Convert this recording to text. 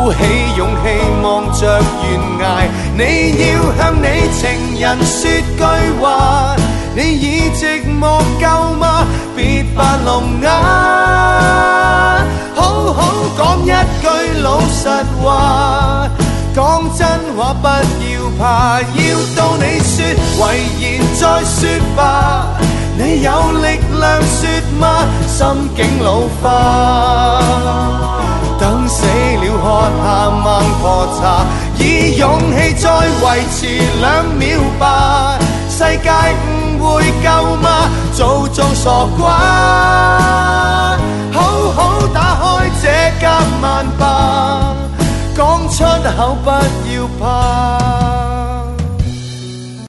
鼓起勇氣望着懸崖，你要向你情人說句話，你已寂寞夠嗎？別扮聾啞，好好講一句老實話，講真話不要怕，要到你說遺言再說吧，你有力量說嗎？心境老化，等死了喝下孟婆茶，以勇氣再維持2秒吧，世界誤會夠嗎？做裝傻瓜，好好打開這夾萬吧，講出口不要怕。